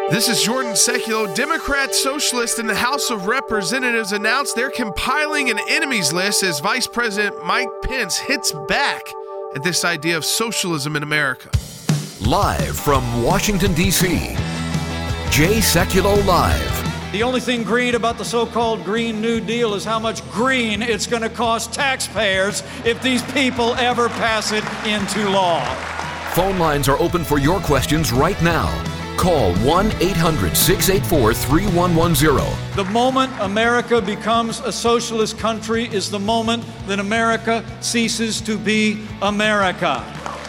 This is Jordan Seculo. Democrats, socialists in the House of Representatives announced they're compiling an enemies list as Vice President Mike Pence hits back at this idea of socialism in America. Live from Washington, D.C., Jay Sekulow Live. The only thing green about the so-called Green New Deal is how much green it's going to cost taxpayers if these people ever pass it into law. Phone lines are open for your questions right now. Call 1-800-684-3110. The moment America becomes a socialist country is the moment that America ceases to be America.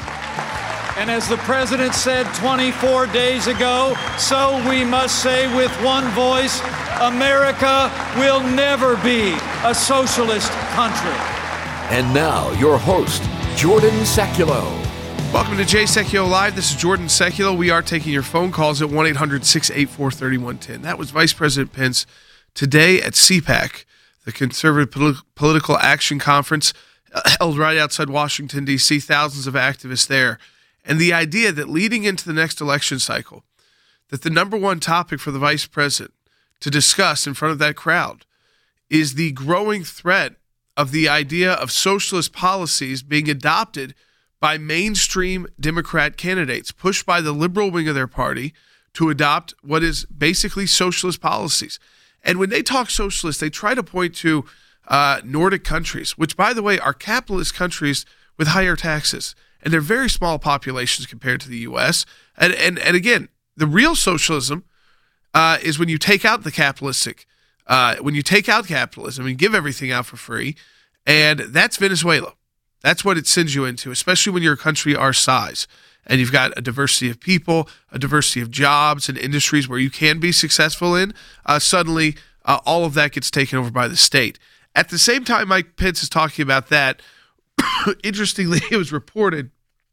And as the president said 24 days ago, so we must say with one voice, America will never be a socialist country. And now, your host, Jordan Seculow. Welcome to Jay Sekulow Live. This is Jordan Seculow. We are taking your phone calls at 1-800-684-3110. That was Vice President Pence today at CPAC, the Conservative Political Action Conference held right outside Washington, D.C., thousands of activists there. And the idea that leading into the next election cycle, that the number one topic for the vice president to discuss in front of that crowd is the growing threat of the idea of socialist policies being adopted by mainstream Democrat candidates, pushed by the liberal wing of their party to adopt what is basically socialist policies. And when they talk socialist, they try to point to Nordic countries, which, by the way, are capitalist countries with higher taxes. And they're very small populations compared to the U.S. And again, the real socialism is when you take out the capitalistic, when you take out capitalism and give everything out for free, and that's Venezuela. That's what it sends you into, especially when you're a country our size and you've got a diversity of people, a diversity of jobs and industries where you can be successful in. Suddenly, all of that gets taken over by the state. At the same time Mike Pence is talking about that, interestingly, it was reported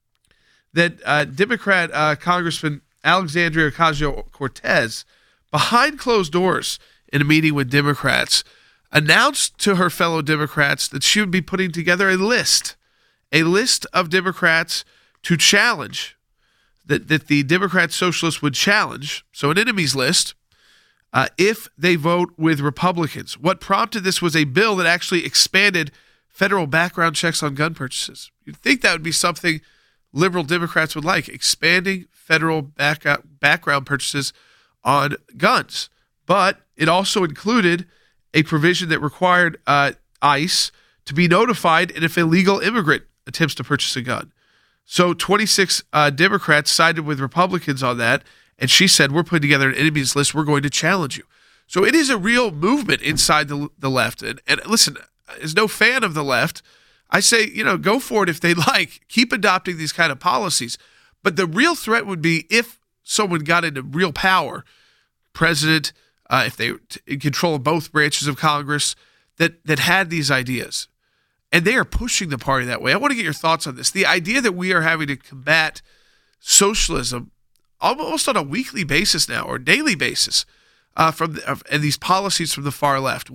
that Democrat Congressman Alexandria Ocasio-Cortez, behind closed doors in a meeting with Democrats, announced to her fellow Democrats that she would be putting together a list of Democrats to challenge, that the Democrat Socialists would challenge, so an enemies list, if they vote with Republicans. What prompted this was a bill that actually expanded federal background checks on gun purchases. You'd think that would be something liberal Democrats would like, expanding federal background purchases on guns. But it also included a provision that required ICE to be notified if an illegal immigrant attempts to purchase a gun. So 26 Democrats sided with Republicans on that, and she said, we're putting together an enemies list. We're going to challenge you. So it is a real movement inside the left. And listen, as no fan of the left, I say, go for it if they like. Keep adopting these kind of policies. But the real threat would be if someone got into real power, president, if they in control of both branches of Congress, that had these ideas. And they are pushing the party that way. I want to get your thoughts on this. The idea that we are having to combat socialism almost on a weekly basis now, or daily basis, and these policies from the far left.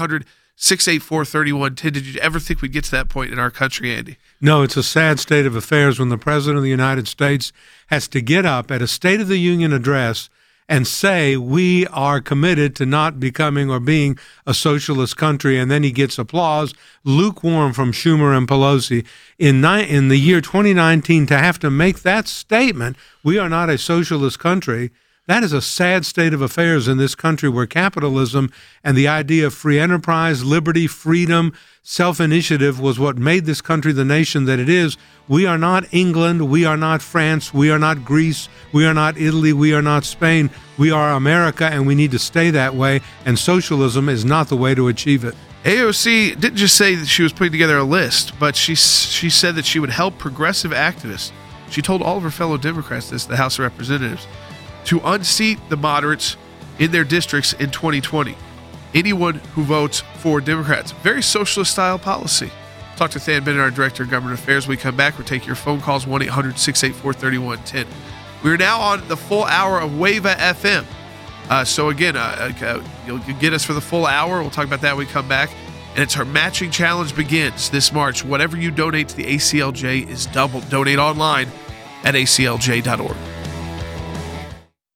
1-800-684-3110. Did you ever think we'd get to that point in our country, Andy? No, it's a sad state of affairs when the President of the United States has to get up at a State of the Union address and say we are committed to not becoming or being a socialist country, and then he gets applause, lukewarm from Schumer and Pelosi. In the year 2019, to have to make that statement, we are not a socialist country, that is a sad state of affairs in this country where capitalism and the idea of free enterprise, liberty, freedom, self-initiative was what made this country the nation that it is. We are not England. We are not France. We are not Greece. We are not Italy. We are not Spain. We are America, and we need to stay that way, and socialism is not the way to achieve it. AOC didn't just say that she was putting together a list, but she said that she would help progressive activists. She told all of her fellow Democrats this, the House of Representatives, to unseat the moderates in their districts in 2020. Anyone who votes for Democrats. Very socialist-style policy. Talk to Than Bennett, our Director of Government Affairs. When we come back, we'll take your phone calls, 1-800-684-3110. We're now on the full hour of WAVA FM. So again, you'll get us for the full hour. We'll talk about that when we come back. And it's our matching challenge begins this March. Whatever you donate to the ACLJ is doubled. Donate online at aclj.org.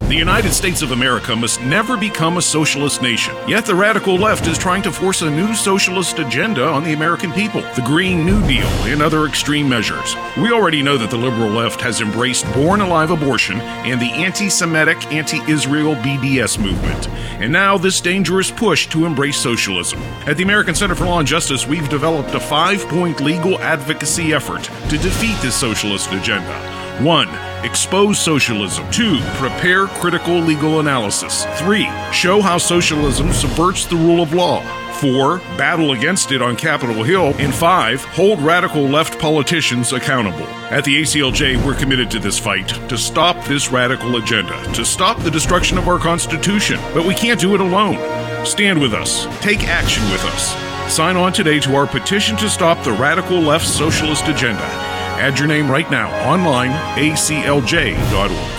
The United States of America must never become a socialist nation. Yet the radical left is trying to force a new socialist agenda on the American people, the Green New Deal and other extreme measures. We already know that the liberal left has embraced born-alive abortion and the anti-Semitic, anti-Israel BDS movement, and now this dangerous push to embrace socialism. At the American Center for Law and Justice, we've developed a 5-point legal advocacy effort to defeat this socialist agenda. 1. Expose socialism. 2. Prepare critical legal analysis. 3. Show how socialism subverts the rule of law. 4. Battle against it on Capitol Hill. And 5. Hold radical left politicians accountable. At the ACLJ, we're committed to this fight, to stop this radical agenda, to stop the destruction of our Constitution. But we can't do it alone. Stand with us. Take action with us. Sign on today to our petition to stop the radical left socialist agenda. Add your name right now online, aclj.org.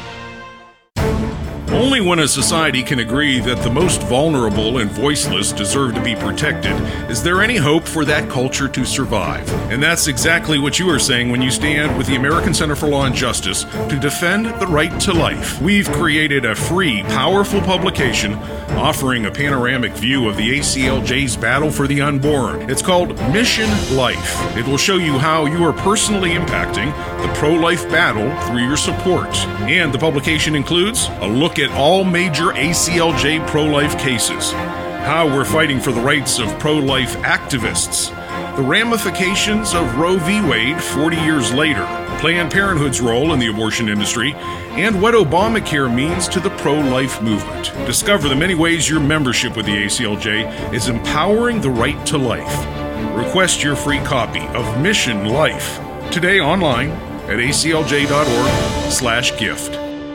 Only when a society can agree that the most vulnerable and voiceless deserve to be protected is there any hope for that culture to survive. And that's exactly what you are saying when you stand with the American Center for Law and Justice to defend the right to life. We've created a free, powerful publication offering a panoramic view of the ACLJ's battle for the unborn. It's called Mission Life. It will show you how you are personally impacting the pro-life battle through your support. And the publication includes a look at all major ACLJ pro-life cases, how we're fighting for the rights of pro-life activists, the ramifications of Roe v. Wade 40 years later, Planned Parenthood's role in the abortion industry, and what Obamacare means to the pro-life movement. Discover the many ways your membership with the ACLJ is empowering the right to life. Request your free copy of Mission Life today online at aclj.org/gift.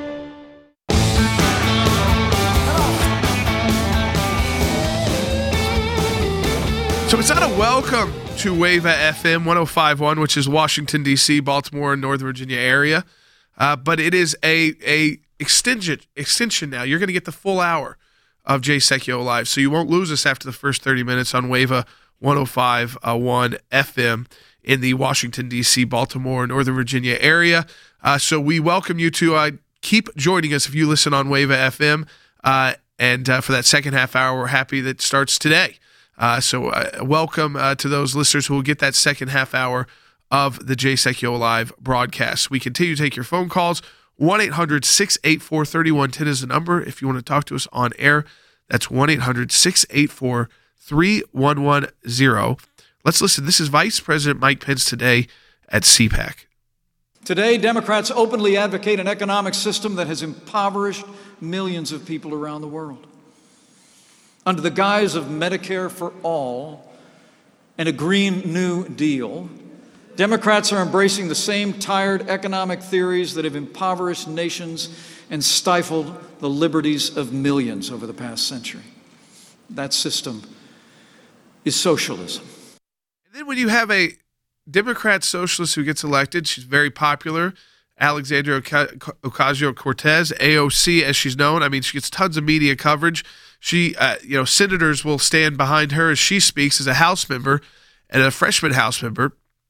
So it's not a welcome to WAVA FM 105.1, which is Washington, D.C., Baltimore, and Northern Virginia area. But it is a extension now. You're going to get the full hour of Jay Secchio Live. So you won't lose us after the first 30 minutes on WAVA 105.1 FM in the Washington, D.C., Baltimore, Northern Virginia area. So we welcome you to keep joining us if you listen on WAVA FM. And for that second half hour, we're happy that starts today. So welcome to those listeners who will get that second half hour of the Jay Secchio Live broadcast. We continue to take your phone calls. 1-800-684-3110 is the number if you want to talk to us on air. That's 1-800-684-3110. Let's listen. This is Vice President Mike Pence today at CPAC. Today, Democrats openly advocate an economic system that has impoverished millions of people around the world. Under the guise of Medicare for all and a Green New Deal, Democrats are embracing the same tired economic theories that have impoverished nations and stifled the liberties of millions over the past century. That system is socialism. And then when you have a Democrat socialist who gets elected, she's very popular, Alexandria Ocasio-Cortez, AOC as she's known. I mean, she gets tons of media coverage. She, senators will stand behind her as she speaks as a House member and a freshman House member.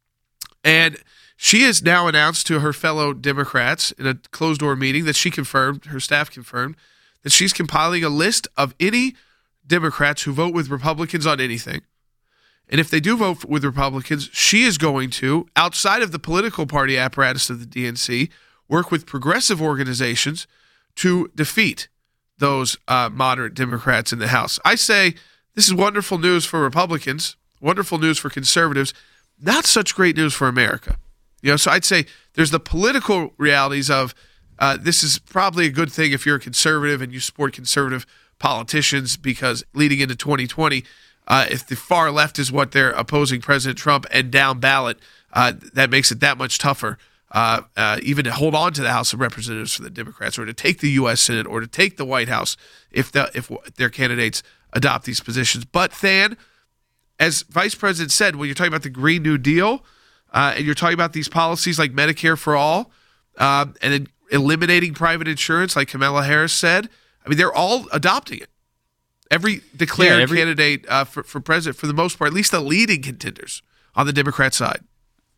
And she has now announced to her fellow Democrats in a closed-door meeting that her staff confirmed, that she's compiling a list of any Democrats who vote with Republicans on anything. And if they do vote with Republicans, she is going to, outside of the political party apparatus of the DNC, work with progressive organizations to defeat those moderate Democrats in the House. I say this is wonderful news for Republicans, wonderful news for conservatives, not such great news for America. So I'd say there's the political realities of this is probably a good thing if you're a conservative and you support conservative politicians, because leading into 2020, if the far left is what they're opposing President Trump and down ballot, that makes it that much tougher even to hold on to the House of Representatives for the Democrats, or to take the U.S. Senate, or to take the White House if their candidates adopt these positions. But Than, as Vice President said, when you're talking about the Green New Deal and you're talking about these policies like Medicare for all and then eliminating private insurance, like Kamala Harris said, I mean, they're all adopting it. Every declared candidate for president, for the most part, at least the leading contenders on the Democrat side.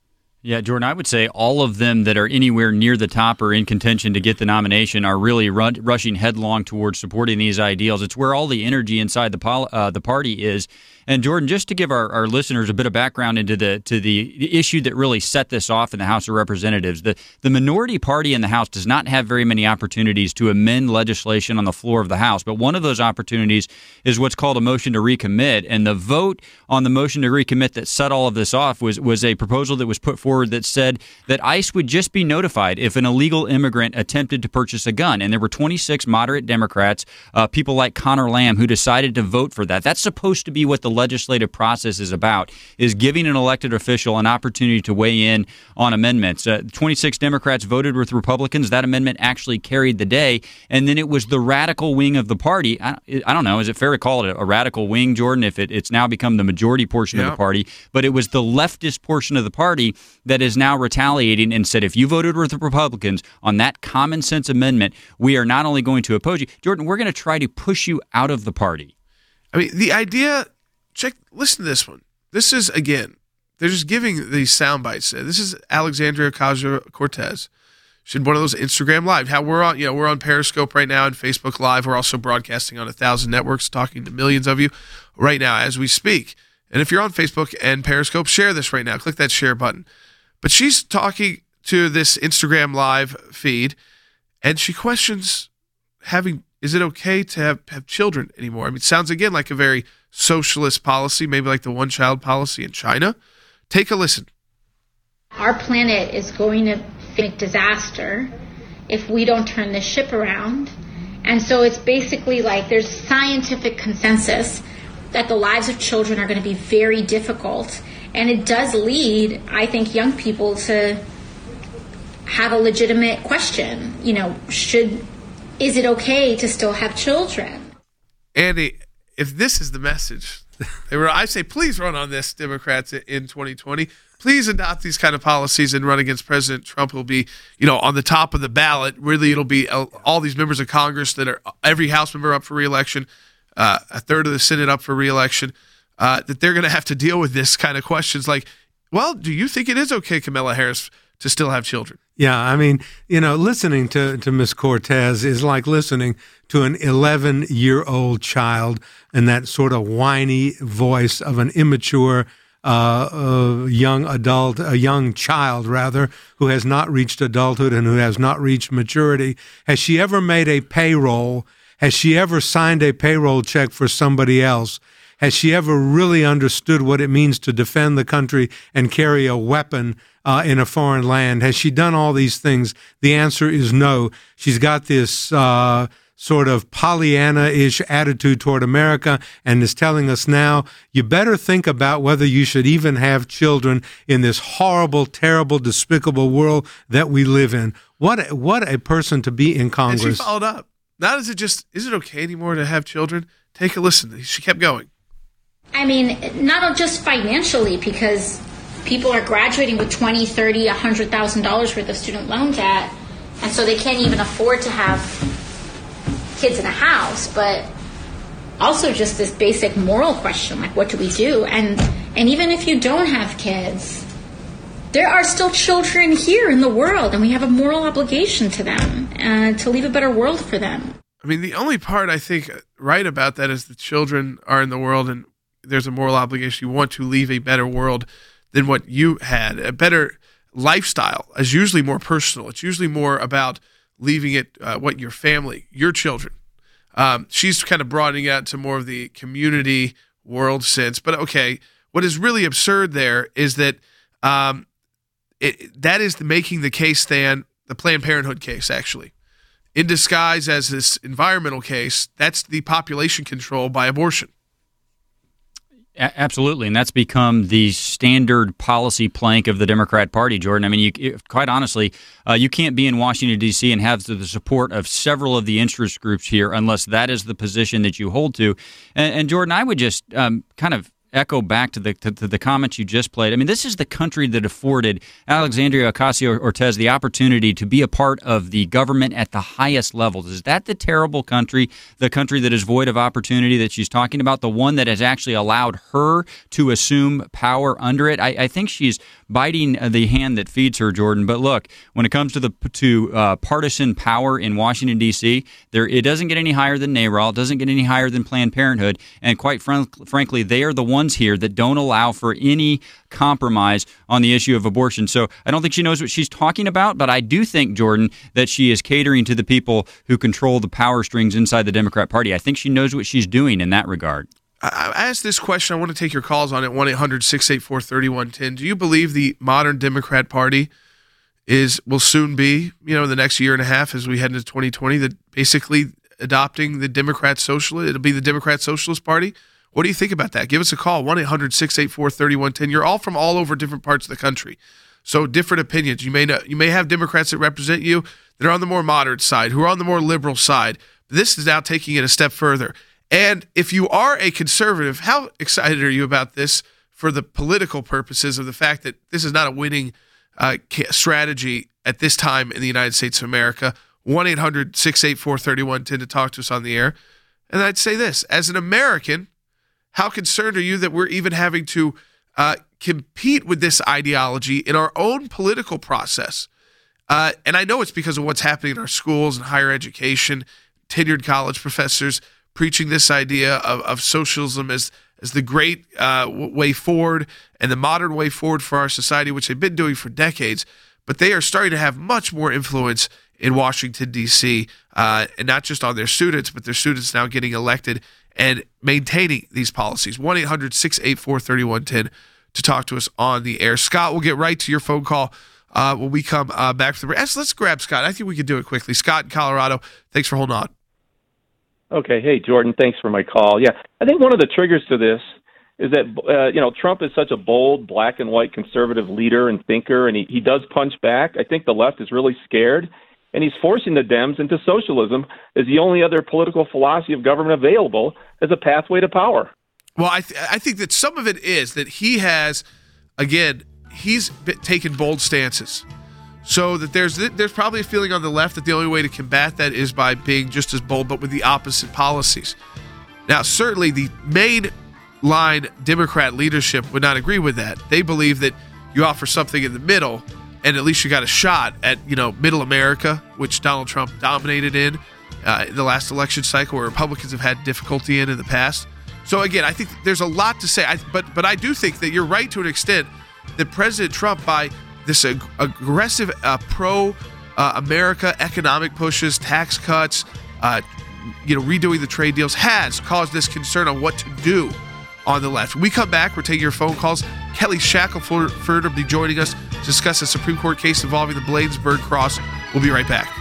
Yeah, Jordan, I would say all of them that are anywhere near the top or in contention to get the nomination are really rushing headlong towards supporting these ideals. It's where all the energy inside the party is. And Jordan, just to give our listeners a bit of background into the issue that really set this off in the House of Representatives, the minority party in the House does not have very many opportunities to amend legislation on the floor of the House. But one of those opportunities is what's called a motion to recommit. And the vote on the motion to recommit that set all of this off was a proposal that was put forward that said that ICE would just be notified if an illegal immigrant attempted to purchase a gun. And there were 26 moderate Democrats, people like Connor Lamb, who decided to vote for that. That's supposed to be what the legislative process is about, is giving an elected official an opportunity to weigh in on amendments. 26 Democrats voted with Republicans. That amendment actually carried the day. And then it was the radical wing of the party. I don't know, is it fair to call it a radical wing, Jordan, if it's now become the majority portion of the party? But it was the leftist portion of the party that is now retaliating and said, if you voted with the Republicans on that common sense amendment, we are not only going to oppose you, Jordan, we're going to try to push you out of the party. I mean, the idea, listen to this one. This is, again, they're just giving these sound bites. This is Alexandria Ocasio-Cortez. She did one of those Instagram Live. How we're on Periscope right now and Facebook Live. We're also broadcasting on 1,000 networks, talking to millions of you right now as we speak. And if you're on Facebook and Periscope, share this right now. Click that share button. But she's talking to this Instagram Live feed, and she questions is it okay to have children anymore? I mean, it sounds, again, like a very socialist policy, maybe like the one-child policy in China. Take a listen. Our planet is going to face disaster if we don't turn this ship around. And so it's basically like there's scientific consensus that the lives of children are going to be very difficult. And it does lead, I think, young people to have a legitimate question. Is it okay to still have children? Andy, if this is the message, I say please run on this, Democrats, in 2020. Please adopt these kind of policies and run against President Trump, who'll be, on the top of the ballot. Really, it'll be all these members of Congress that are every House member up for re-election, a third of the Senate up for re-election, that they're going to have to deal with this kind of questions like, well, do you think it is okay, Kamala Harris, to still have children? Yeah, I mean, listening to Ms. Cortez is like listening to an 11-year-old child and that sort of whiny voice of an immature young adult, a young child, rather, who has not reached adulthood and who has not reached maturity. Has she ever made a payroll? Has she ever signed a payroll check for somebody else? Has she ever really understood what it means to defend the country and carry a weapon in a foreign land? Has she done all these things? The answer is no. She's got this sort of Pollyanna-ish attitude toward America and is telling us now, you better think about whether you should even have children in this horrible, terrible, despicable world that we live in. What a person to be in Congress. And she followed up. Not is it okay anymore to have children? Take a listen. She kept going. I mean, not just financially, because people are graduating with $20,000, $30,000, $100,000 worth of student loan debt, and so they can't even afford to have kids in a house, but also just this basic moral question, like what do we do? And even if you don't have kids, there are still children here in the world, and we have a moral obligation to them to leave a better world for them. I mean, the only part I think right about that is the children are in the world and there's a moral obligation. You want to leave a better world than what you had. A better lifestyle is usually more personal. It's usually more about leaving it what your family, your children. She's kind of broadening out to more of the community world sense. But okay, what is really absurd there is that that is making the case stand, the Planned Parenthood case, actually. In disguise as this environmental case, that's the population control by abortion. Absolutely, and that's become the standard policy plank of the Democrat Party, Jordan. I mean, quite honestly, you can't be in Washington, D.C. and have the support of several of the interest groups here unless that is the position that you hold to. And Jordan, I would just kind of echo back to the comments you just played. I mean, this is the country that afforded Alexandria Ocasio-Cortez the opportunity to be a part of the government at the highest levels. Is that the terrible country, the country that is void of opportunity that she's talking about, the one that has actually allowed her to assume power under it? I think she's biting the hand that feeds her, Jordan. But look, when it comes to partisan power in Washington, D.C., it doesn't get any higher than NARAL, it doesn't get any higher than Planned Parenthood, and quite frankly, they are the ones here that don't allow for any compromise on the issue of abortion. So I don't think she knows what she's talking about, but I do think, Jordan, that she is catering to the people who control the power strings inside the Democrat Party. I think she knows what she's doing in that regard. I asked this question. I want to take your calls on it, 1-800-684-3110. Do you believe the modern Democrat Party will soon be, in the next year and a half as we head into 2020, that basically adopting the Democrat Socialist? It'll be the Democrat Socialist Party? What do you think about that? Give us a call, 1-800-684-3110. You're all from all over different parts of the country, so different opinions. You may have Democrats that represent you that are on the more moderate side, who are on the more liberal side. This is now taking it a step further. And if you are a conservative, how excited are you about this for the political purposes of the fact that this is not a winning strategy at this time in the United States of America? 1-800-684-3110 to talk to us on the air. And I'd say this, as an American, how concerned are you that we're even having to compete with this ideology in our own political process? And I know it's because of what's happening in our schools and higher education, tenured college professors preaching this idea of socialism as the great way forward and the modern way forward for our society, which they've been doing for decades. But they are starting to have much more influence in Washington, D.C., and not just on their students, but their students now getting elected and maintaining these policies. 1-800-684-3110 to talk to us on the air. Scott, we'll get right to your phone call when we come back to the break. Let's grab Scott. I think we can do it quickly. Scott in Colorado, thanks for holding on. Okay. Hey, Jordan, thanks for my call. Yeah, I think one of the triggers to this is that, Trump is such a bold, black and white conservative leader and thinker, and he does punch back. I think the left is really scared, and he's forcing the Dems into socialism as the only other political philosophy of government available as a pathway to power. Well, I think that some of it is that he has, again, he's taken bold stances. So that there's probably a feeling on the left that the only way to combat that is by being just as bold, but with the opposite policies. Now, certainly the mainline Democrat leadership would not agree with that. They believe that you offer something in the middle, and at least you got a shot at, middle America, which Donald Trump dominated in the last election cycle, where Republicans have had difficulty in the past. So again, I think there's a lot to say, but I do think that you're right to an extent that President Trump, by this aggressive pro-America economic pushes, tax cuts, redoing the trade deals, has caused this concern on what to do on the left. When we come back, we're taking your phone calls. Kelly Shackelford will be joining us to discuss a Supreme Court case involving the Bladensburg Cross. We'll be right back.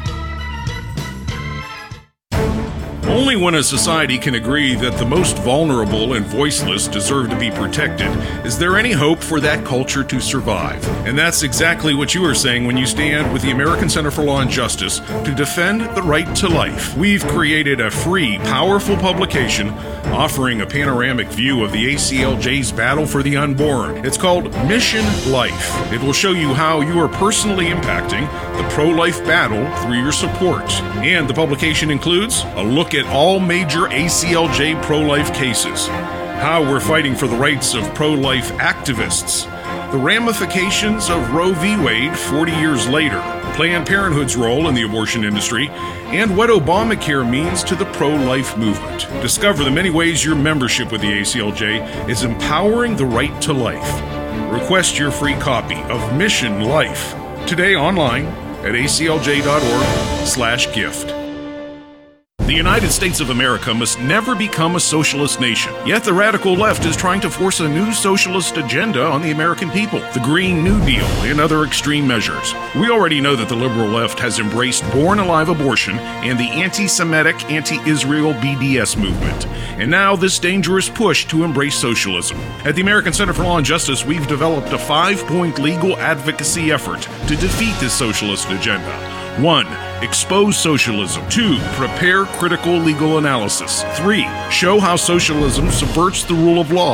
Only when a society can agree that the most vulnerable and voiceless deserve to be protected is there any hope for that culture to survive. And that's exactly what you are saying when you stand with the American Center for Law and Justice to defend the right to life. We've created a free, powerful publication offering a panoramic view of the ACLJ's battle for the unborn. It's called Mission Life. It will show you how you are personally impacting the pro-life battle through your support. And the publication includes a look at all major ACLJ pro-life cases, how we're fighting for the rights of pro-life activists, the ramifications of Roe v. Wade 40 years later, Planned Parenthood's role in the abortion industry, and what Obamacare means to the pro-life movement. Discover the many ways your membership with the ACLJ is empowering the right to life. Request your free copy of Mission Life today online at aclj.org/gift. The United States of America must never become a socialist nation. Yet the radical left is trying to force a new socialist agenda on the American people. The Green New Deal and other extreme measures. We already know that the liberal left has embraced born-alive abortion and the anti-Semitic, anti-Israel BDS movement. And now this dangerous push to embrace socialism. At the American Center for Law and Justice, we've developed a 5-point legal advocacy effort to defeat this socialist agenda. 1. Expose socialism. 2. Prepare critical legal analysis. 3. Show how socialism subverts the rule of law.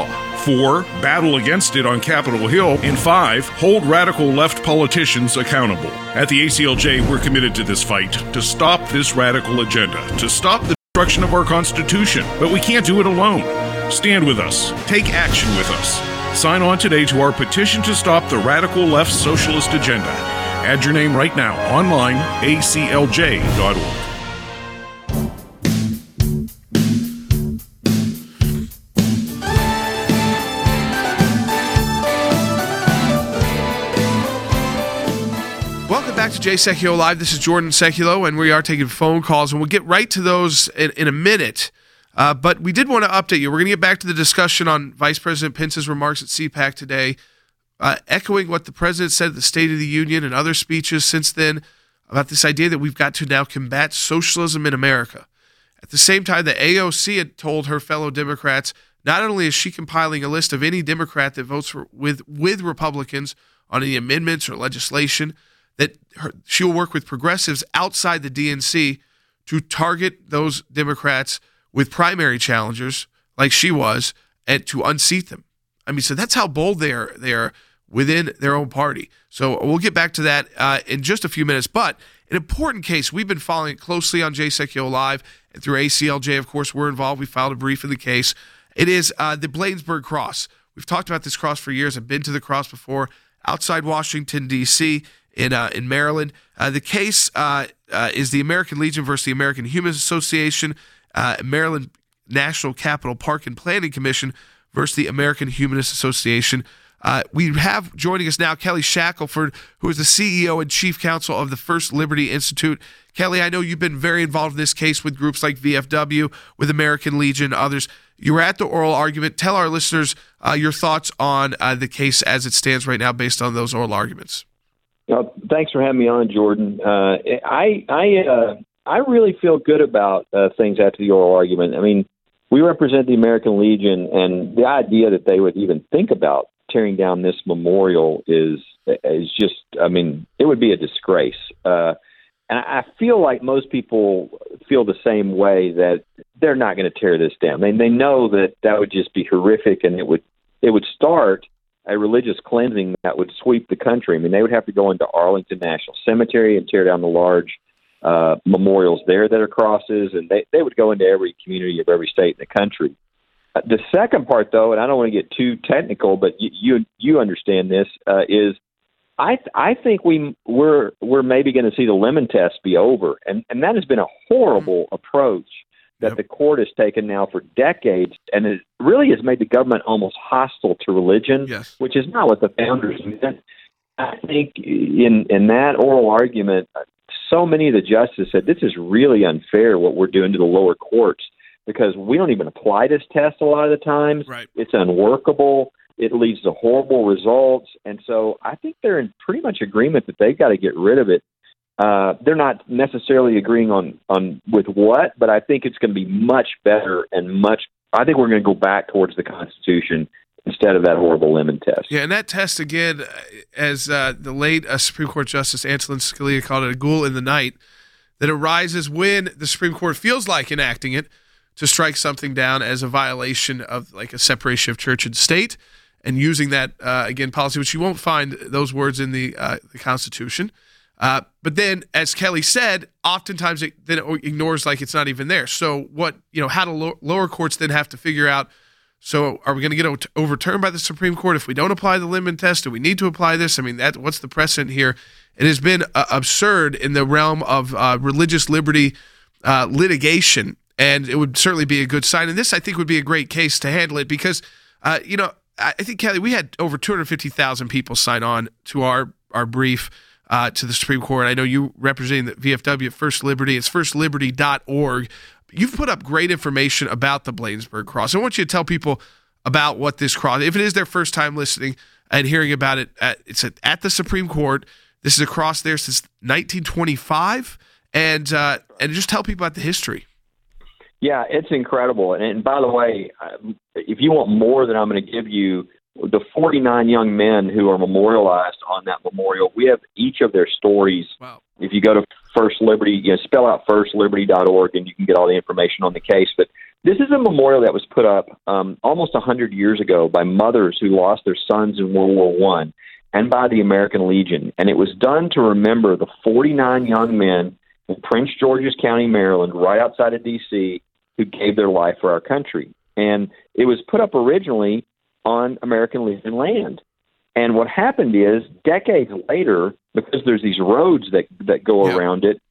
4, battle against it on Capitol Hill. And 5, hold radical left politicians accountable. At the ACLJ, we're committed to this fight, to stop this radical agenda, to stop the destruction of our Constitution. But we can't do it alone. Stand with us. Take action with us. Sign on today to our petition to stop the radical left socialist agenda. Add your name right now online, aclj.org. Welcome back to Jay Sekulow Live. This is Jordan Sekulow, and we are taking phone calls, and we'll get right to those in a minute. But we did want to update you. We're going to get back to the discussion on Vice President Pence's remarks at CPAC today, echoing what the president said at the State of the Union and other speeches since then about this idea that we've got to now combat socialism in America. At the same time, the AOC had told her fellow Democrats, not only is she compiling a list of any Democrat that votes with Republicans on any amendments or legislation, that she will work with progressives outside the DNC to target those Democrats with primary challengers like she was, and to unseat them. I mean, so that's how bold they are within their own party. So we'll get back to that in just a few minutes. But an important case, we've been following it closely on Jay Sekulow Live, and through ACLJ, of course, we're involved. We filed a brief in the case. It is the Bladensburg Cross. We've talked about this cross for years. I've been to the cross before, outside Washington, D.C., in Maryland. The case is the American Legion versus the American Humanist Association, Maryland National Capital Park and Planning Commission versus the American Humanist Association. We have joining us now Kelly Shackelford, who is the CEO and Chief Counsel of the First Liberty Institute. Kelly, I know you've been very involved in this case with groups like VFW, with American Legion, others. You were at the oral argument. Tell our listeners your thoughts on the case as it stands right now based on those oral arguments. Thanks for having me on, Jordan. I really feel good about things after the oral argument. I mean, we represent the American Legion, and the idea that they would even think about tearing down this memorial is just, I mean, it would be a disgrace. And I feel like most people feel the same way, that they're not going to tear this down. They know that would just be horrific, and it would start a religious cleansing that would sweep the country. I mean, they would have to go into Arlington National Cemetery and tear down the large memorials there that are crosses, and they would go into every community of every state in the country. The second part, though, and I don't want to get too technical, but you understand this, is I think we're maybe going to see the lemon test be over, and that has been a horrible approach that the court has taken now for decades, and it really has made the government almost hostile to religion, which is not what the founders meant. I think in that oral argument, so many of the justices said this is really unfair what we're doing to the lower courts, because we don't even apply this test a lot of the times. Right. It's unworkable. It leads to horrible results. And so I think they're in pretty much agreement that they've got to get rid of it. They're not necessarily agreeing on with what, but I think it's going to be much better and I think we're going to go back towards the Constitution instead of that horrible lemon test. Yeah, and that test, again, as the late Supreme Court Justice Antonin Scalia called it, a ghoul in the night, that arises when the Supreme Court feels like enacting it to strike something down as a violation of like a separation of church and state, and using that, again, policy, which you won't find those words in the Constitution. But then, as Kelly said, oftentimes it ignores like it's not even there. So how do lower courts then have to figure out, so are we going to get overturned by the Supreme Court if we don't apply the lemon test? Do we need to apply this? I mean, what's the precedent here? It has been absurd in the realm of religious liberty litigation, and it would certainly be a good sign. And this, I think, would be a great case to handle it because, I think, Kelly, we had over 250,000 people sign on to our brief to the Supreme Court. I know you representing the VFW at First Liberty. It's firstliberty.org. You've put up great information about the Bladensburg Cross. I want you to tell people about what this cross, if it is their first time listening and hearing about it, it's at the Supreme Court. This is a cross there since 1925, and just tell people about the history. Yeah, it's incredible. And by the way, if you want more than I'm going to give you, the 49 young men who are memorialized on that memorial, we have each of their stories. Wow. If you go to First Liberty, spell out firstliberty.org, and you can get all the information on the case. But This is a memorial that was put up almost 100 years ago by mothers who lost their sons in World War I and by the American Legion. And it was done to remember the 49 young men in Prince George's County, Maryland, right outside of D.C., who gave their life for our country. And it was put up originally on American Legion land. And what happened is, decades later, because there's these roads that go around it,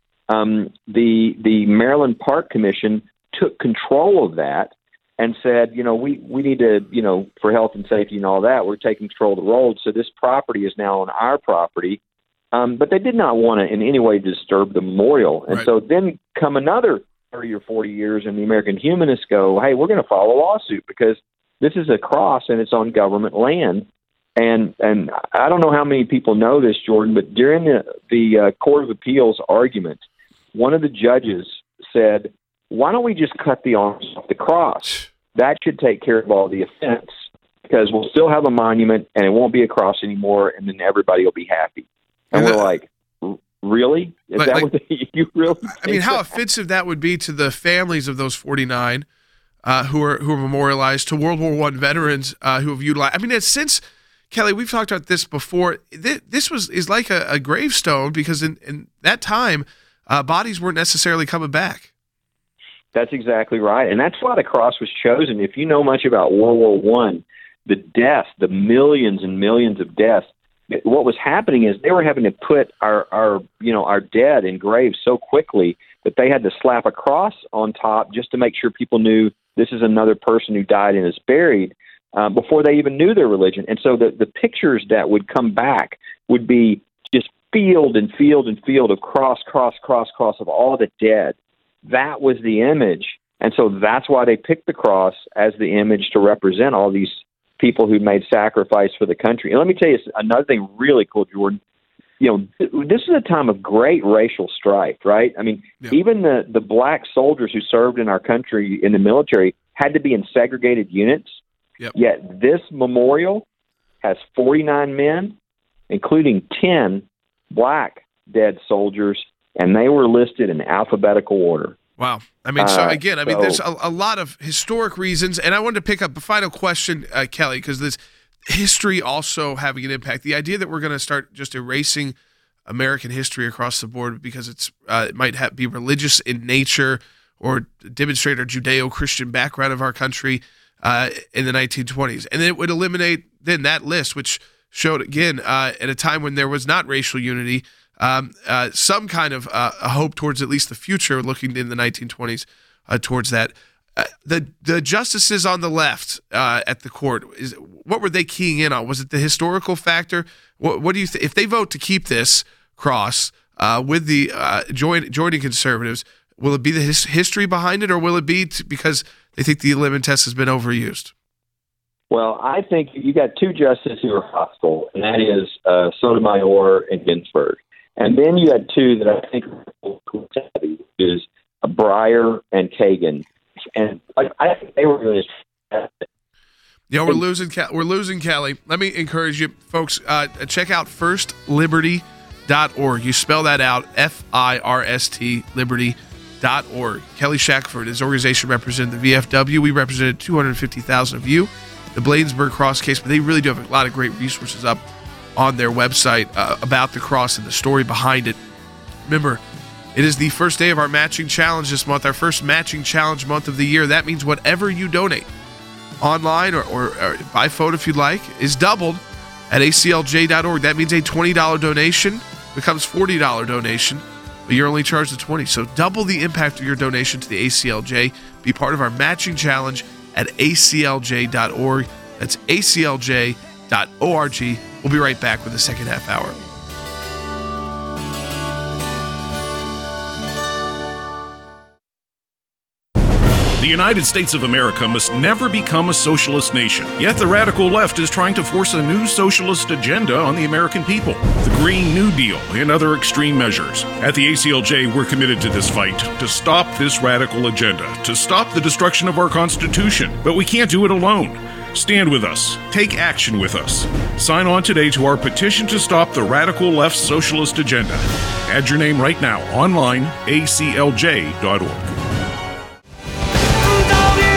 the Maryland Park Commission took control of that and said, we need to, for health and safety and all that, we're taking control of the road. So this property is now on our property. But they did not want to in any way disturb the memorial. And so then come another 30 or 40 years, and the American Humanists go, hey, we're going to file a lawsuit because this is a cross and it's on government land. And I don't know how many people know this, Jordan, but during the Court of Appeals argument, one of the judges said, why don't we just cut the arms off the cross? That should take care of all the offense, because we'll still have a monument and it won't be a cross anymore, and then everybody will be happy. And we're like, really? Is that what you really think? I mean, how offensive that would be to the families of those 49 who are memorialized, to World War I veterans who have utilized. I mean, since, Kelly, we've talked about this before. This is like a gravestone, because in that time, bodies weren't necessarily coming back. That's exactly right. And that's why the cross was chosen. If you know much about World War I, the deaths, the millions and millions of deaths, what was happening is they were having to put our dead in graves so quickly that they had to slap a cross on top just to make sure people knew this is another person who died and is buried before they even knew their religion. And so the pictures that would come back would be just field and field and field of cross of all the dead. That was the image. And so that's why they picked the cross as the image to represent all these people who made sacrifice for the country. And let me tell you another thing really cool, Jordan. This is a time of great racial strife, right? I mean, even the black soldiers who served in our country in the military had to be in segregated units. Yet this memorial has 49 men, including 10 black dead soldiers, and they were listed in alphabetical order. Wow. I mean, there's a lot of historic reasons, and I wanted to pick up a final question, Kelly, because this history also having an impact. The idea that we're going to start just erasing American history across the board because it might be religious in nature or demonstrate our Judeo-Christian background of our country in the 1920s. And then it would eliminate then that list, which showed, again, at a time when there was not racial unity, some kind of a hope towards at least the future, looking in the 1920s towards that. The justices on the left at the court, what were they keying in on? Was it the historical factor? What do you think? If they vote to keep this cross with the joining conservatives, will it be the history behind it, or will it be because they think the litmus test has been overused? Well, I think you got two justices who are hostile, and that is Sotomayor and Ginsburg. And then you had two that I think is Breyer and Kagan. And I think they were really. Yeah, we're losing Kelly. Let me encourage you, folks. Check out firstliberty.org. You spell that out, FIRST, liberty.org. Kelly Shackford, his organization represented the VFW. We represented 250,000 of you. The Bladensburg Cross case, but they really do have a lot of great resources up on their website about the cross and the story behind it. Remember, it is the first day of our matching challenge this month, our first matching challenge month of the year. That means whatever you donate online or by phone if you'd like is doubled at aclj.org. That means a $20 donation becomes $40 donation, but you're only charged the $20. So double the impact of your donation to the ACLJ. Be part of our matching challenge at aclj.org. That's aclj.org. We'll be right back with the second half hour. The United States of America must never become a socialist nation. Yet the radical left is trying to force a new socialist agenda on the American people. The Green New Deal and other extreme measures. At the ACLJ, we're committed to this fight, to stop this radical agenda, to stop the destruction of our Constitution. But we can't do it alone. Stand with us. Take action with us. Sign on today to our petition to stop the radical left's socialist agenda. Add your name right now online, aclj.org.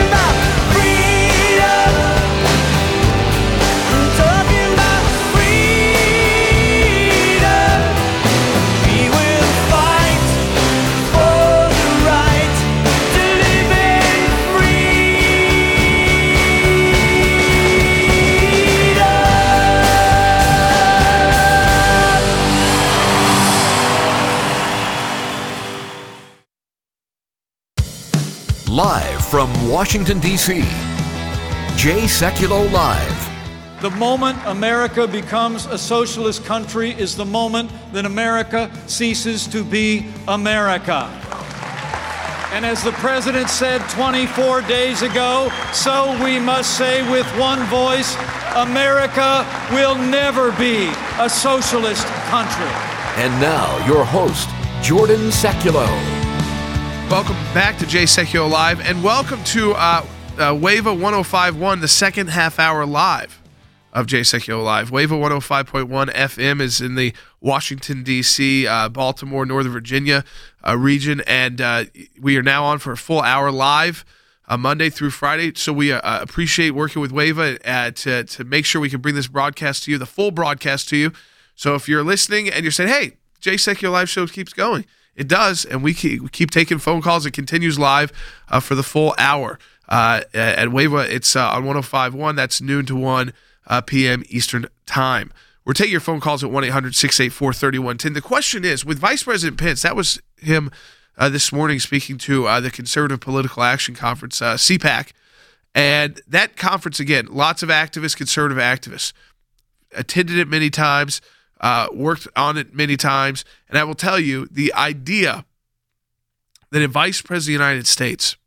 Live from Washington, D.C., Jay Sekulow Live. The moment America becomes a socialist country is the moment that America ceases to be America. And as the president said 24 days ago, so we must say with one voice, America will never be a socialist country. And now, your host, Jordan Sekulow. Welcome back to Jay Sekulow Live, and welcome to WAVA 105.1, the second half hour live of Jay Sekulow Live. WAVA 105.1 FM is in the Washington, D.C., Baltimore, Northern Virginia region, and we are now on for a full hour live Monday through Friday. So we appreciate working with WAVA to make sure we can bring this broadcast to you, the full broadcast to you. So if you're listening and you're saying, hey, Jay Sekulow Live show keeps going, it does, and we keep taking phone calls. It continues live for the full hour. At WAVA, it's on 105.1. That's noon to 1 p.m. Eastern Time. We're taking your phone calls at 1-800-684-3110. The question is, with Vice President Pence, that was him this morning speaking to the Conservative Political Action Conference, CPAC, and that conference, again, lots of activists, conservative activists, attended it many times, worked on it many times, and I will tell you, the idea that a Vice President of the United States,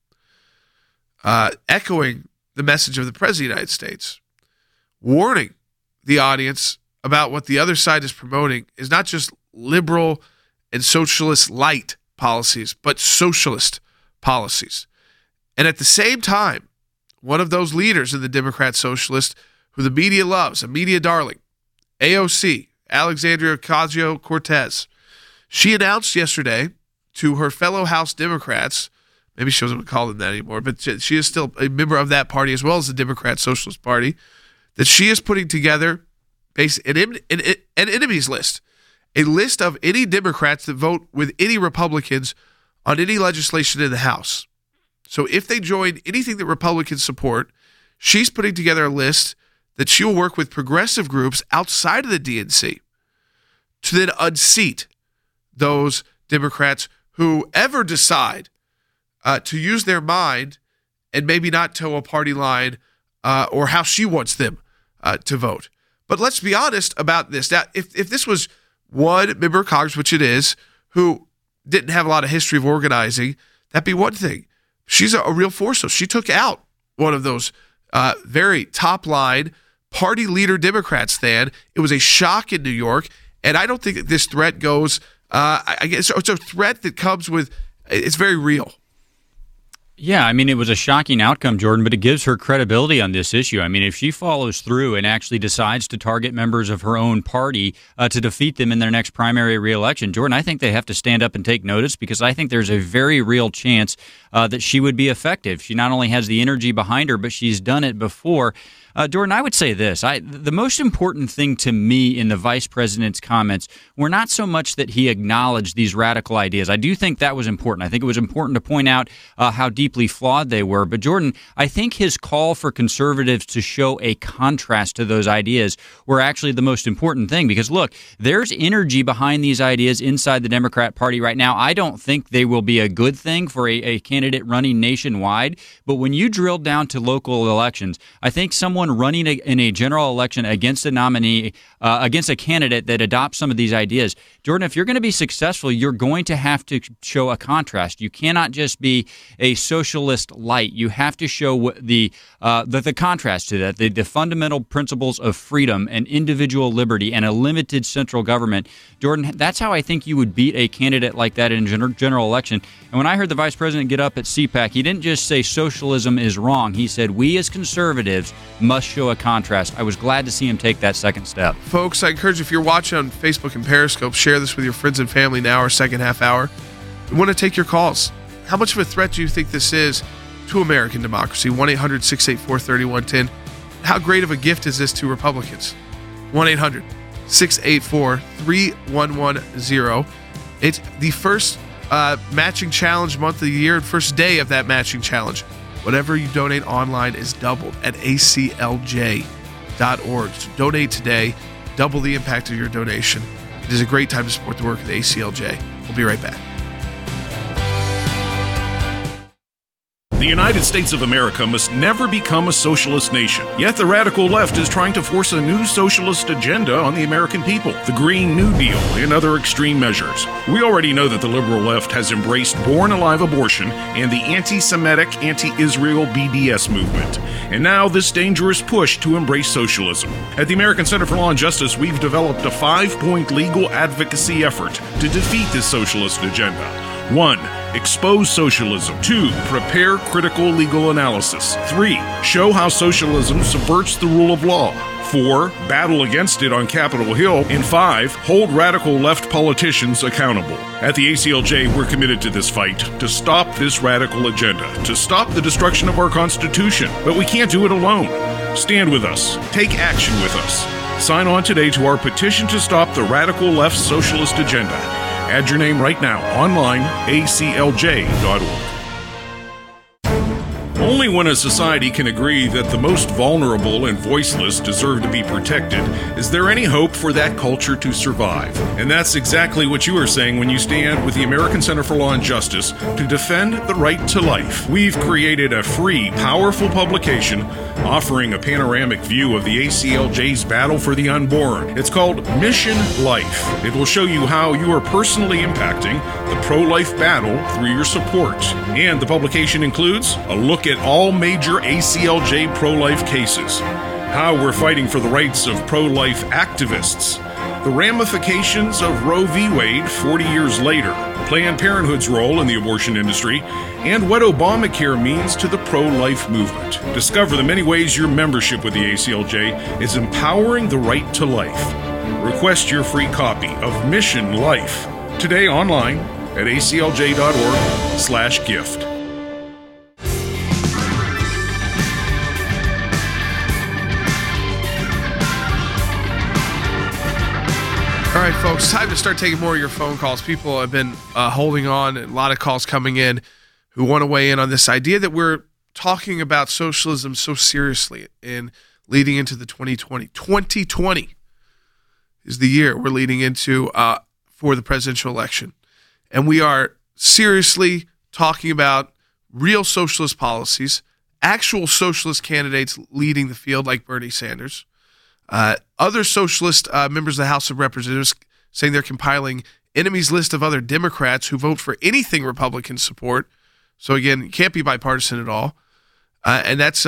echoing the message of the President of the United States, warning the audience about what the other side is promoting is not just liberal and socialist light policies, but socialist policies. And at the same time, one of those leaders of the Democrat socialist who the media loves, a media darling, AOC, Alexandria Ocasio-Cortez, she announced yesterday to her fellow House Democrats, maybe she doesn't call them that anymore, but she is still a member of that party as well as the Democrat Socialist Party, that she is putting together an enemies list, a list of any Democrats that vote with any Republicans on any legislation in the House. So if they join anything that Republicans support, she's putting together a list that she will work with progressive groups outside of the DNC to then unseat those Democrats who ever decide to use their mind and maybe not toe a party line or how she wants them to vote. But let's be honest about this. Now, if this was one member of Congress, which it is, who didn't have a lot of history of organizing, that'd be one thing. She's a real force. So she took out one of those very top-line party leader Democrats then. It was a shock in New York, and I don't think that this threat goes I guess it's a threat that comes with, it's very real. Yeah, I mean, it was a shocking outcome, Jordan, but it gives her credibility on this issue. I mean, if she follows through and actually decides to target members of her own party to defeat them in their next primary reelection, Jordan, I think they have to stand up and take notice, because I think there's a very real chance that she would be effective. She not only has the energy behind her, but she's done it before. Jordan, I would say this. The most important thing to me in the vice president's comments were not so much that he acknowledged these radical ideas. I do think that was important. I think it was important to point out how deeply flawed they were. But, Jordan, I think his call for conservatives to show a contrast to those ideas were actually the most important thing. Because, look, there's energy behind these ideas inside the Democrat Party right now. I don't think they will be a good thing for a candidate running nationwide. But when you drill down to local elections, I think someone running in a general election against a nominee, against a candidate that adopts some of these ideas, Jordan, if you're going to be successful, you're going to have to show a contrast. You cannot just be a socialist light. You have to show the contrast to that, the fundamental principles of freedom and individual liberty and a limited central government. Jordan, that's how I think you would beat a candidate like that in a general election. And when I heard the vice president get up at CPAC, he didn't just say socialism is wrong. He said we as conservatives must show a contrast. I was glad to see him take that second step. Folks, I encourage you, if you're watching on Facebook and Periscope, share this with your friends and family now, our second half hour. We want to take your calls. How much of a threat do you think this is to American democracy? 1-800-684-3110. How great of a gift is this to Republicans? 1-800-684-3110. It's the first matching challenge month of the year, first day of that matching challenge. Whatever you donate online is doubled at aclj.org. So donate today. Double the impact of your donation. It is a great time to support the work of the ACLJ. We'll be right back. The United States of America must never become a socialist nation. Yet the radical left is trying to force a new socialist agenda on the American people. The Green New Deal and other extreme measures. We already know that the liberal left has embraced born-alive abortion and the anti-Semitic, anti-Israel BDS movement. And now this dangerous push to embrace socialism. At the American Center for Law and Justice, we've developed a 5-point legal advocacy effort to defeat this socialist agenda. 1. Expose socialism. 2. Prepare critical legal analysis. 3. Show how socialism subverts the rule of law. 4. Battle against it on Capitol Hill. And 5. Hold radical left politicians accountable. At the ACLJ, we're committed to this fight, to stop this radical agenda, to stop the destruction of our Constitution. But we can't do it alone. Stand with us. Take action with us. Sign on today to our petition to stop the radical left socialist agenda. Add your name right now online, aclj.org. Only when a society can agree that the most vulnerable and voiceless deserve to be protected is there any hope for that culture to survive. And that's exactly what you are saying when you stand with the American Center for Law and Justice to defend the right to life. We've created a free, powerful publication offering a panoramic view of the ACLJ's battle for the unborn. It's called Mission Life. It will show you how you are personally impacting the pro-life battle through your support. And the publication includes a look at all major ACLJ pro-life cases, how we're fighting for the rights of pro-life activists, the ramifications of Roe v. Wade 40 years later, Planned Parenthood's role in the abortion industry, and what Obamacare means to the pro-life movement. Discover the many ways your membership with the ACLJ is empowering the right to life. Request your free copy of Mission Life today online at aclj.org/gift. All right, folks, time to start taking more of your phone calls. People have been holding on, and a lot of calls coming in who want to weigh in on this idea that we're talking about socialism so seriously and leading into the 2020. 2020 is the year we're leading into for the presidential election. And we are seriously talking about real socialist policies, actual socialist candidates leading the field like Bernie Sanders. Other socialist members of the House of Representatives saying they're compiling enemies list of other Democrats who vote for anything Republicans support. So again, it can't be bipartisan at all. And that's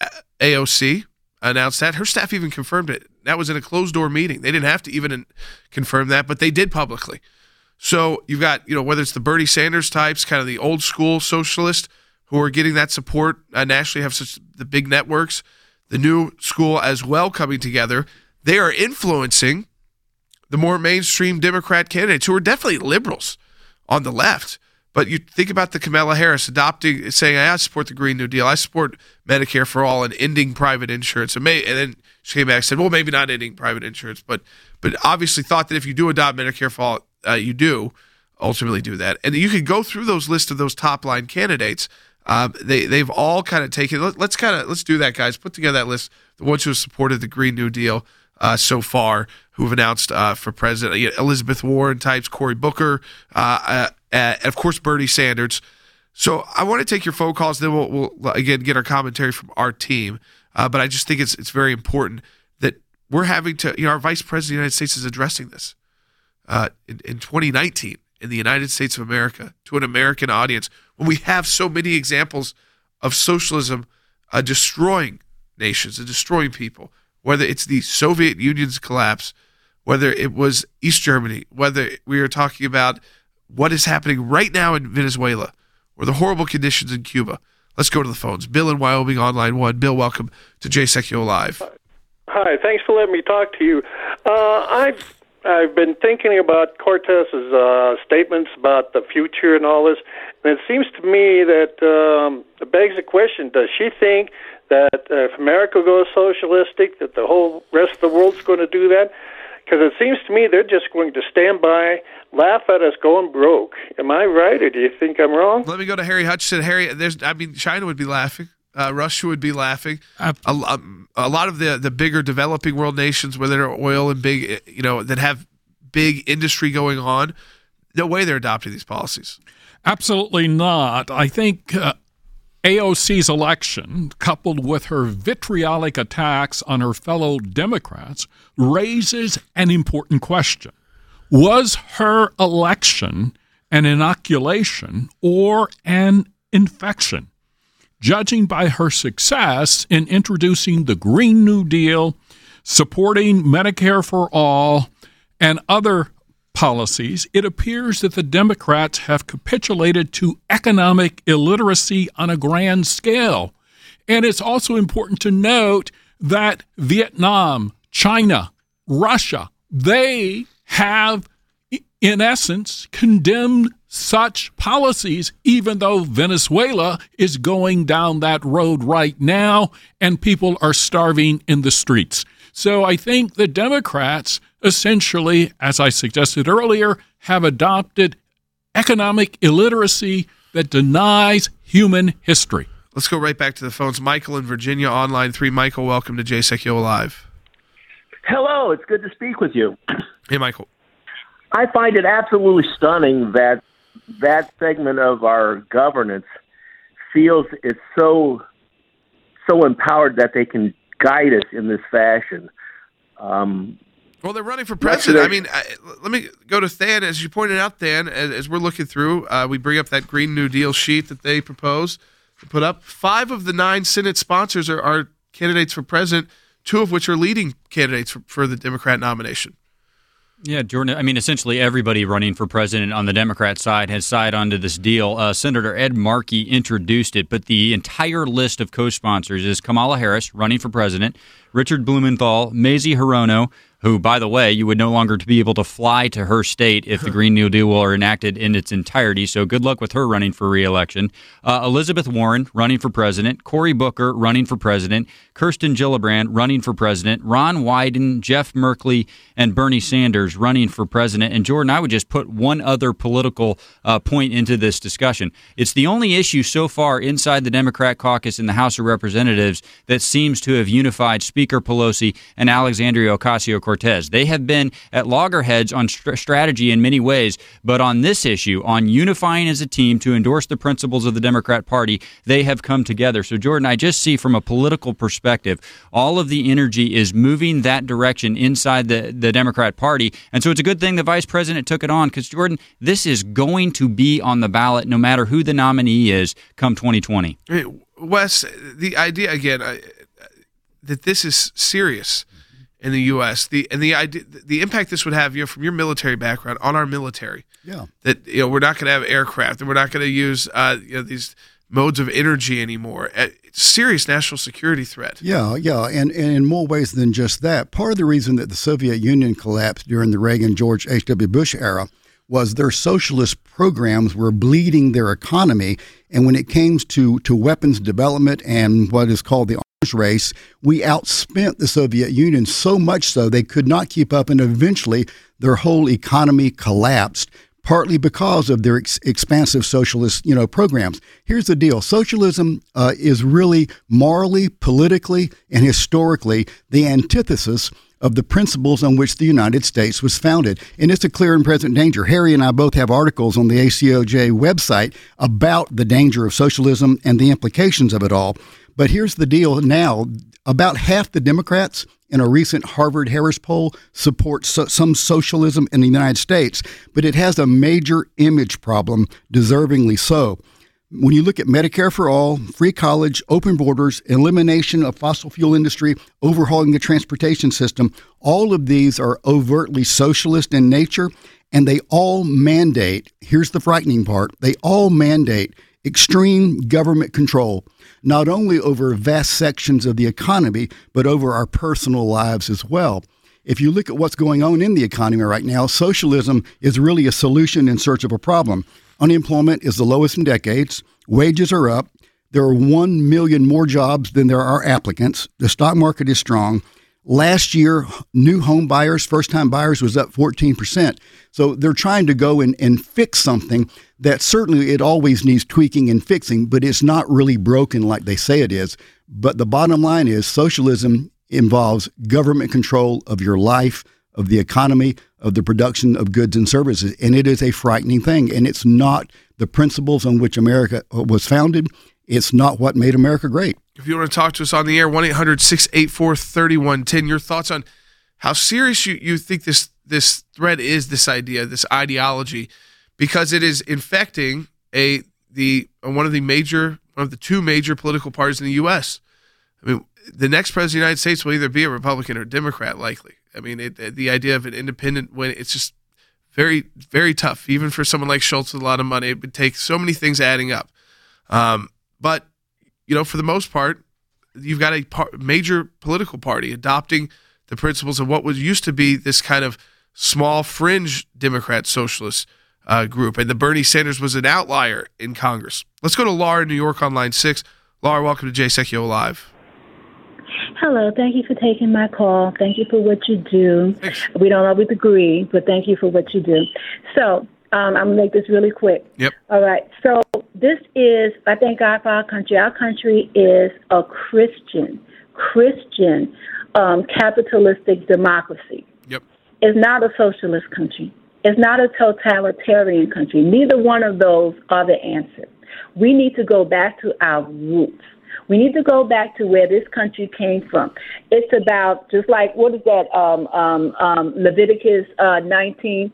AOC announced that. Her staff even confirmed it. That was in a closed-door meeting. They didn't have to even confirm that, but they did publicly. So you've got, whether it's the Bernie Sanders types, kind of the old school socialist who are getting that support nationally, have such the big networks, the new school as well coming together. They are influencing the more mainstream Democrat candidates who are definitely liberals on the left. But you think about the Kamala Harris saying, I support the Green New Deal. I support Medicare for all and ending private insurance. And then she came back and said, well, maybe not ending private insurance, but obviously thought that if you do adopt Medicare for all, you do ultimately do that. And you could go through those lists of those top line candidates. They've all kind of taken. Let's do that, guys. Put together that list. The ones who have supported the Green New Deal so far, who have announced for president, Elizabeth Warren types, Cory Booker, and of course Bernie Sanders. So I want to take your phone calls. Then we'll again get our commentary from our team. But I just think it's very important that we're having to. Our Vice President of the United States is addressing this in 2019 in the United States of America to an American audience when we have so many examples of socialism destroying nations and destroying people. Whether it's the Soviet Union's collapse, whether it was East Germany, whether we are talking about what is happening right now in Venezuela, or the horrible conditions in Cuba. Let's go to the phones. Bill in Wyoming on line 1. Bill, welcome to Jay Sekulow Live. Hi, thanks for letting me talk to you. I've been thinking about Cortez's statements about the future and all this, and it seems to me that it begs the question, does she think that if America goes socialistic, that the whole rest of the world's going to do that? Because it seems to me they're just going to stand by, laugh at us going broke. Am I right, or do you think I'm wrong? Let me go to Harry Hutchinson. Harry, China would be laughing. Russia would be laughing. A lot of the bigger developing world nations, where there are oil and big, that have big industry going on, no way they're adopting these policies. Absolutely not. I think AOC's election, coupled with her vitriolic attacks on her fellow Democrats, raises an important question. Was her election an inoculation or an infection? Judging by her success in introducing the Green New Deal, supporting Medicare for All, and other policies, it appears that the Democrats have capitulated to economic illiteracy on a grand scale. And it's also important to note that Vietnam, China, Russia, they have, in essence, condemned such policies, even though Venezuela is going down that road right now and people are starving in the streets. So I think the Democrats essentially, as I suggested earlier, have adopted economic illiteracy that denies human history. Let's go right back to the phones. Michael in Virginia on line 3. Michael, welcome to Jay Sekulow Live. Hello, it's good to speak with you. Hey, Michael. I find it absolutely stunning that that segment of our governance feels it's so empowered that they can guide us in this fashion. Well, they're running for president. I mean, let me go to Than. As you pointed out, Than, as we're looking through, we bring up that Green New Deal sheet that they propose to put up. 5 of the 9 Senate sponsors are candidates for president, 2 of which are leading candidates for the Democrat nomination. Yeah, Jordan, I mean, essentially everybody running for president on the Democrat side has signed onto this deal. Senator Ed Markey introduced it, but the entire list of co-sponsors is Kamala Harris running for president, Richard Blumenthal, Mazie Hirono, who, by the way, you would no longer be able to fly to her state if the Green New Deal were enacted in its entirety, so good luck with her running for re-election. Elizabeth Warren running for president, Cory Booker running for president, Kirsten Gillibrand running for president, Ron Wyden, Jeff Merkley, and Bernie Sanders running for president. And Jordan, I would just put one other political point into this discussion. It's the only issue so far inside the Democrat caucus in the House of Representatives that seems to have unified Speaker Pelosi and Alexandria Ocasio-Cortez. They have been at loggerheads on strategy in many ways, but on this issue, on unifying as a team to endorse the principles of the Democrat Party, they have come together. So, Jordan, I just see from a political perspective, all of the energy is moving that direction inside the Democrat Party. And so it's a good thing the vice president took it on because, Jordan, this is going to be on the ballot no matter who the nominee is come 2020. Wes, the idea, again, that this is serious in the U.S. The idea, the impact this would have, from your military background on our military. Yeah. That we're not going to have aircraft and we're not going to use these modes of energy anymore. It's a serious national security threat. Yeah, and in more ways than just that. Part of the reason that the Soviet Union collapsed during the Reagan, George H.W. Bush era was their socialist programs were bleeding their economy, and when it came to weapons development and what is called the arms race, we outspent the Soviet Union so much so they could not keep up, and eventually their whole economy collapsed, partly because of their expansive socialist, programs. Here's the deal. Socialism is really morally, politically, and historically the antithesis of the principles on which the United States was founded. And it's a clear and present danger. Harry and I both have articles on the ACOJ website about the danger of socialism and the implications of it all. But here's the deal now. About half the Democrats in a recent Harvard-Harris poll support some socialism in the United States, but it has a major image problem, deservingly so. When you look at Medicare for all, free college, open borders, elimination of fossil fuel industry, overhauling the transportation system, all of these are overtly socialist in nature, and they all mandate, here's the frightening part, they all mandate extreme government control, not only over vast sections of the economy, but over our personal lives as well. If you look at what's going on in the economy right now, socialism is really a solution in search of a problem. Unemployment is the lowest in decades. Wages are up. There are 1 million more jobs than there are applicants. The stock market is strong. Last year, new home buyers, first-time buyers, was up 14%. So they're trying to go and fix something that certainly it always needs tweaking and fixing, but it's not really broken like they say it is. But the bottom line is socialism involves government control of your life, of the economy, of the production of goods and services. And it is a frightening thing. And it's not the principles on which America was founded. it's not what made America great. If you want to talk to us on the air, 1-800-684-3110, your thoughts on how serious you think this threat is, this idea, this ideology, because it is infecting one of the two major political parties in the U.S. I mean, the next president of the United States will either be a Republican or a Democrat, likely. I mean, the idea of an independent win, it's just very, very tough, even for someone like Schultz with a lot of money. It would take so many things adding up. But, for the most part, you've got a major political party adopting the principles of what used to be this kind of small fringe Democrat socialist group. And the Bernie Sanders was an outlier in Congress. Let's go to Laura in New York on line 6. Laura, welcome to Jay Sekulow Live. Hello. Thank you for taking my call. Thank you for what you do. Thanks. We don't always agree, but thank you for what you do. So I'm going to make this really quick. Yep. All right. So this is, I thank God for our country. Our country is a Christian capitalistic democracy. Yep. It's not a socialist country. It's not a totalitarian country. Neither one of those are the answer. We need to go back to our roots. We need to go back to where this country came from. It's about, just like, what is that, Leviticus 19:18,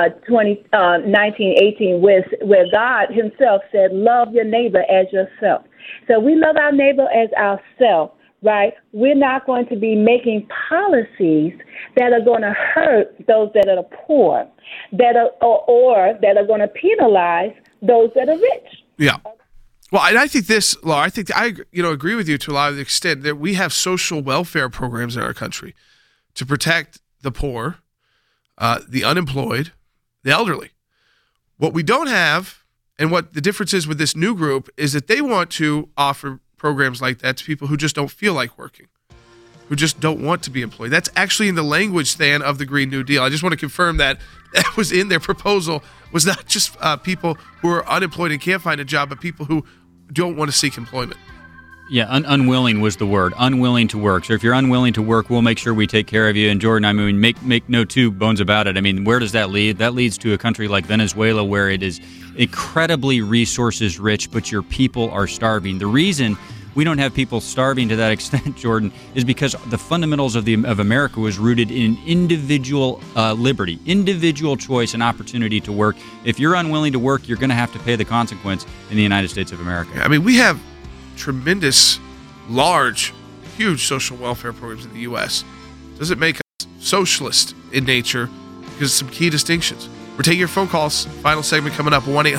where God himself said, love your neighbor as yourself. So we love our neighbor as ourselves, right? We're not going to be making policies that are going to hurt those that are poor, or that are going to penalize those that are rich. Yeah. Well, and I think this, Laura, I agree with you to a lot of the extent that we have social welfare programs in our country to protect the poor, the unemployed, the elderly. What we don't have, and what the difference is with this new group, is that they want to offer programs like that to people who just don't feel like working, who just don't want to be employed. That's actually in the language, Stan, of the Green New Deal. I just want to confirm that was in their proposal, was not just people who are unemployed and can't find a job, but people who don't want to seek employment. Yeah, unwilling was the word. Unwilling to work. So if you're unwilling to work, we'll make sure we take care of you. And Jordan, I mean, make no two bones about it. I mean, where does that lead? That leads to a country like Venezuela, where it is incredibly resources rich, but your people are starving. The reason we don't have people starving to that extent, Jordan, is because the fundamentals of America was rooted in individual liberty, individual choice and opportunity to work. If you're unwilling to work, you're going to have to pay the consequence in the United States of America. I mean, we have tremendous, large, huge social welfare programs in the U.S. Does it make us socialist in nature? Because of some key distinctions. We're taking your phone calls. Final segment coming up,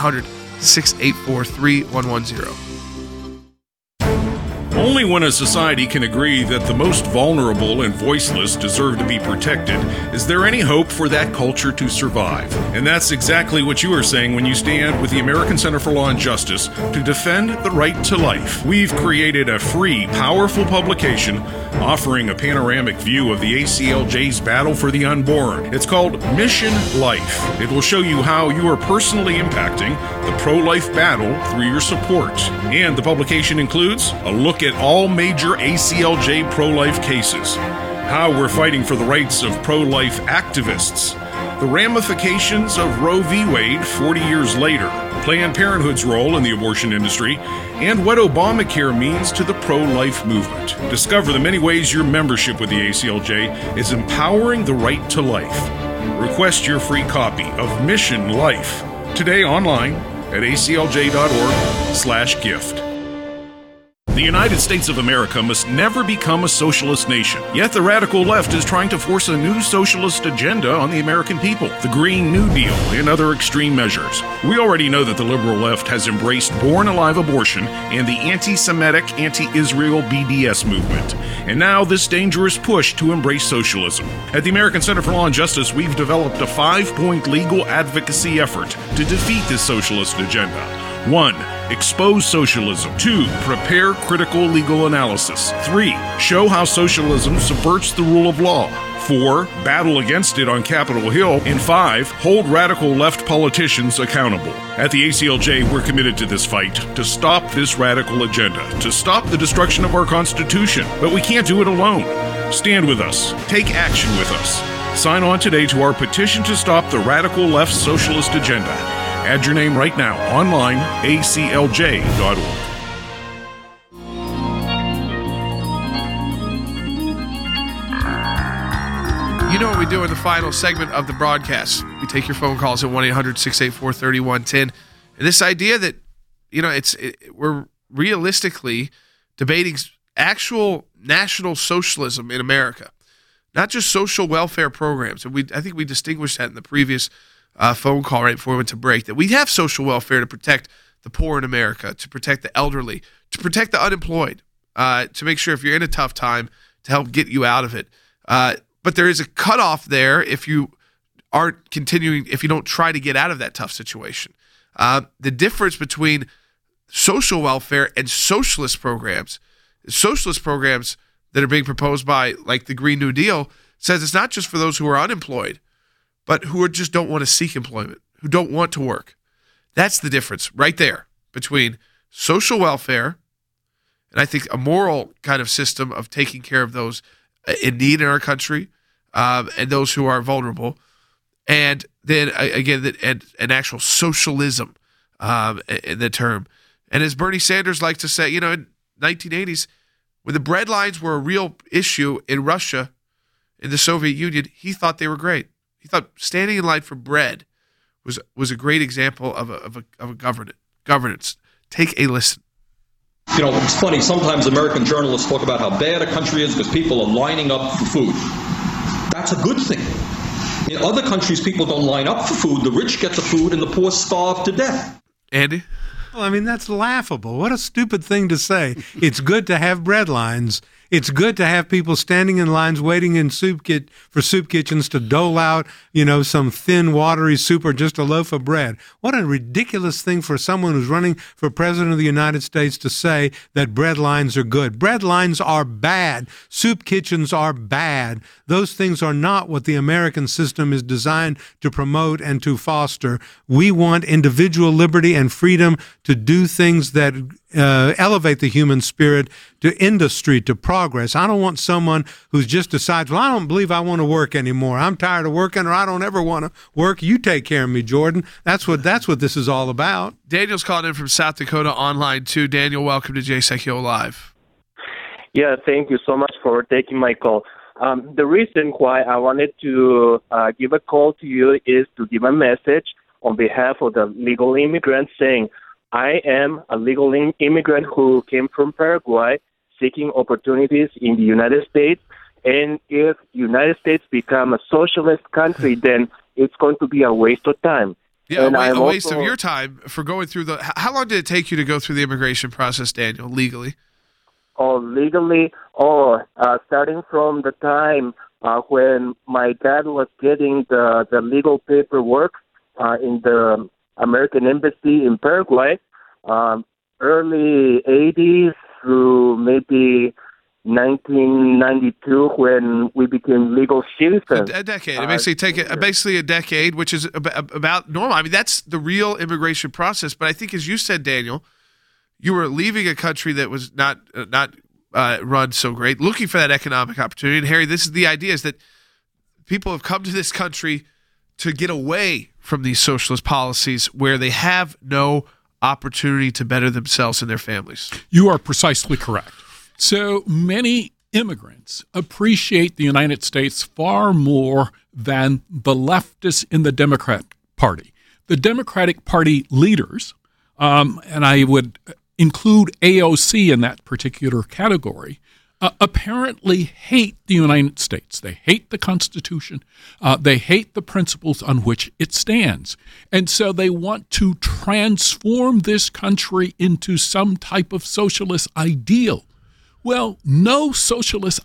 1-800-684-3110. Only when a society can agree that the most vulnerable and voiceless deserve to be protected is there any hope for that culture to survive. And that's exactly what you are saying when you stand with the American Center for Law and Justice to defend the right to life. We've created a free, powerful publication offering a panoramic view of the ACLJ's battle for the unborn. It's called Mission Life. It will show you how you are personally impacting the pro-life battle through your support. And the publication includes a look at all major ACLJ pro-life cases, how we're fighting for the rights of pro-life activists, the ramifications of Roe v. Wade 40 years later, Planned Parenthood's role in the abortion industry, and what Obamacare means to the pro-life movement. Discover the many ways your membership with the ACLJ is empowering the right to life. Request your free copy of Mission Life today online at aclj.org/gift. The United States of America must never become a socialist nation. Yet the radical left is trying to force a new socialist agenda on the American people. The Green New Deal and other extreme measures. We already know that the liberal left has embraced born-alive abortion and the anti-Semitic, anti-Israel BDS movement. And now this dangerous push to embrace socialism. At the American Center for Law and Justice, we've developed a 5-point legal advocacy effort to defeat this socialist agenda. 1. Expose socialism. 2. Prepare critical legal analysis. 3. Show how socialism subverts the rule of law. 4. Battle against it on Capitol Hill. And 5. Hold radical left politicians accountable. At the ACLJ, we're committed to this fight, to stop this radical agenda, to stop the destruction of our Constitution. But we can't do it alone. Stand with us. Take action with us. Sign on today to our petition to stop the radical left socialist agenda. Add your name right now online, aclj.org. You know what we do in the final segment of the broadcast. We take your phone calls at 1-800-684-3110. And this idea that, we're realistically debating actual national socialism in America, not just social welfare programs. And I think we distinguished that in the previous phone call right before we went to break, that we have social welfare to protect the poor in America, to protect the elderly, to protect the unemployed, to make sure if you're in a tough time, to help get you out of it. But there is a cutoff there if you aren't continuing, if you don't try to get out of that tough situation. The difference between social welfare and socialist programs that are being proposed by, like the Green New Deal, says it's not just for those who are unemployed, but who just don't want to seek employment, who don't want to work. That's the difference right there between social welfare and I think a moral kind of system of taking care of those in need in our country, and those who are vulnerable, and then again, an actual socialism in the term. And as Bernie Sanders likes to say, in 1980s, when the bread lines were a real issue in Russia, in the Soviet Union, he thought they were great. He thought standing in line for bread was a great example of a governance. Take a listen. It's funny, sometimes American journalists talk about how bad a country is because people are lining up for food. That's a good thing. In other countries, people don't line up for food. The rich get the food and the poor starve to death. Andy? Well, that's laughable. What a stupid thing to say. It's good to have bread lines. It's good to have people standing in lines waiting in for soup kitchens to dole out, some thin, watery soup or just a loaf of bread. What a ridiculous thing for someone who's running for president of the United States to say that bread lines are good. Bread lines are bad. Soup kitchens are bad. Those things are not what the American system is designed to promote and to foster. We want individual liberty and freedom to do things that elevate the human spirit, to industry, to progress. I don't want someone who just decides, well, I don't believe I want to work anymore. I'm tired of working, or I don't ever want to work. You take care of me, Jordan. That's what this is all about. Daniel's calling in from South Dakota online too. Daniel, welcome to Jay Sekulow Live. Yeah, thank you so much for taking my call. The reason why I wanted to give a call to you is to give a message on behalf of the legal immigrants saying, I am a legal immigrant who came from Paraguay seeking opportunities in the United States. And if the United States become a socialist country, then it's going to be a waste of time. Yeah, a waste of your time for going through how long did it take you to go through the immigration process, Daniel, legally? Legally, starting from the time when my dad was getting the legal paperwork in the American Embassy in Paraguay, early 80s through maybe 1992 when we became legal citizens. A decade. It basically a decade, which is about normal. That's the real immigration process. But I think, as you said, Daniel, you were leaving a country that was not run so great, looking for that economic opportunity. And Harry, this is the idea: is that people have come to this country to get away from these socialist policies where they have no opportunity to better themselves and their families. You are precisely correct. So many immigrants appreciate the United States far more than the leftists in the Democratic Party. The Democratic Party leaders, and I would include AOC in that particular category, apparently hate the United States. They hate the Constitution. They hate the principles on which it stands. And so they want to transform this country into some type of socialist ideal. Well, no socialist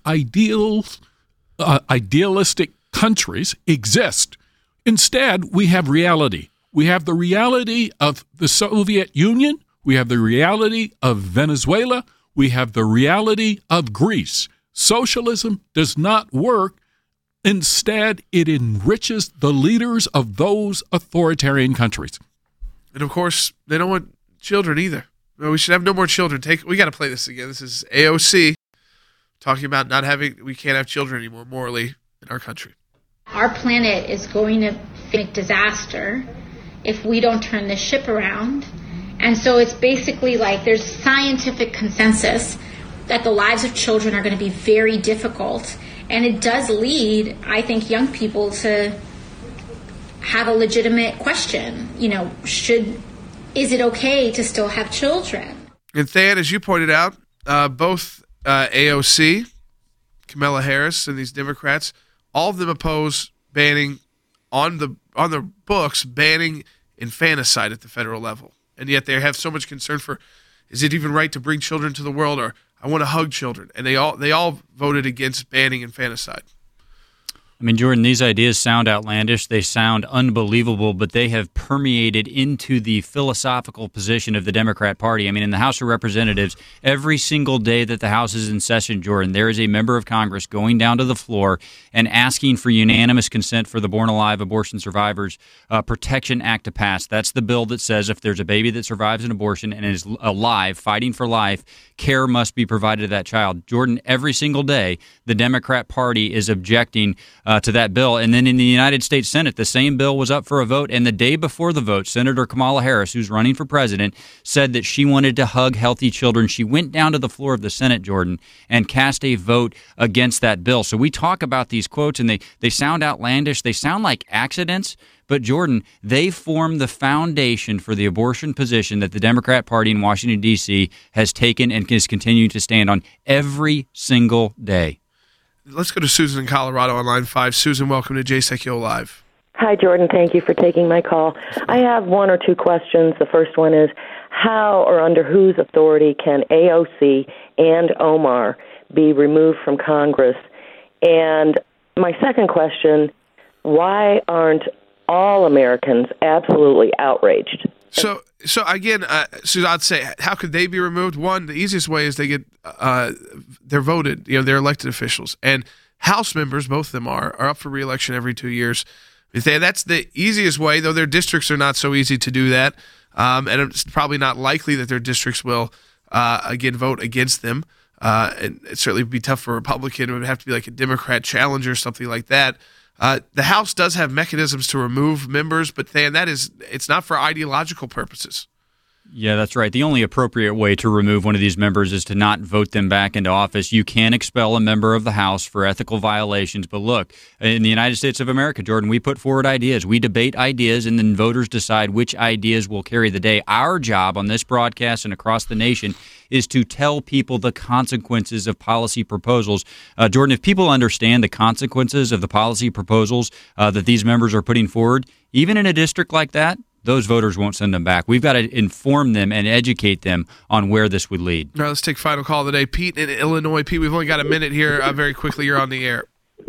idealistic countries exist. Instead, we have reality. We have the reality of the Soviet Union. We have the reality of Venezuela. We have the reality of Greece. Socialism does not work. Instead, it enriches the leaders of those authoritarian countries. And of course, they don't want children either. No, we should have no more children. We got to play this again. This is AOC talking about we can't have children anymore morally in our country. Our planet is going to face disaster if we don't turn this ship around. And so it's basically like there's scientific consensus that the lives of children are going to be very difficult. And it does lead, I think, young people to have a legitimate question. Is it okay to still have children? And Than, as you pointed out, both AOC, Kamala Harris, and these Democrats, all of them oppose banning on the books, banning infanticide at the federal level. And yet they have so much concern for, is it even right to bring children to the world, or I want to hug children. And they all voted against banning infanticide. I mean, Jordan, these ideas sound outlandish. They sound unbelievable, but they have permeated into the philosophical position of the Democrat Party. I mean, in the House of Representatives, every single day that the House is in session, Jordan, there is a member of Congress going down to the floor and asking for unanimous consent for the Born Alive Abortion Survivors Protection Act to pass. That's the bill that says if there's a baby that survives an abortion and is alive, fighting for life, care must be provided to that child. Jordan, every single day, the Democrat Party is objecting to that bill. And then in the United States Senate, the same bill was up for a vote. And the day before the vote, Senator Kamala Harris, who's running for president, said that she wanted to hug healthy children. She went down to the floor of the Senate, Jordan, and cast a vote against that bill. So we talk about these quotes, and they sound outlandish. They sound like accidents. But, Jordan, they form the foundation for the abortion position that the Democrat Party in Washington, D.C. has taken and is continuing to stand on every single day. Let's go to Susan in Colorado on line 5. Susan, welcome to Jay Sekulow Live. Hi, Jordan. Thank you for taking my call. I have one or two questions. The first one is, how or under whose authority can AOC and Omar be removed from Congress? And my second question, why aren't all Americans absolutely outraged? So again, Susan, I'd say, how could they be removed? One, the easiest way is they get they're voted. They're elected officials, and House members, both of them are up for re-election every 2 years. That's the easiest way, though their districts are not so easy to do that, and it's probably not likely that their districts will again vote against them. And it certainly would be tough for a Republican. It would have to be like a Democrat challenger or something like that. The House does have mechanisms to remove members, but it's not for ideological purposes. Yeah, that's right. The only appropriate way to remove one of these members is to not vote them back into office. You can expel a member of the House for ethical violations. But look, in the United States of America, Jordan, we put forward ideas. We debate ideas, and then voters decide which ideas will carry the day. Our job on this broadcast and across the nation is to tell people the consequences of policy proposals. Jordan, if people understand the consequences of the policy proposals that these members are putting forward, even in a district like that, those voters won't send them back. We've got to inform them and educate them on where this would lead. All right, let's take final call of the day. Pete in Illinois. Pete, we've only got a minute here. Very quickly, you're on the air.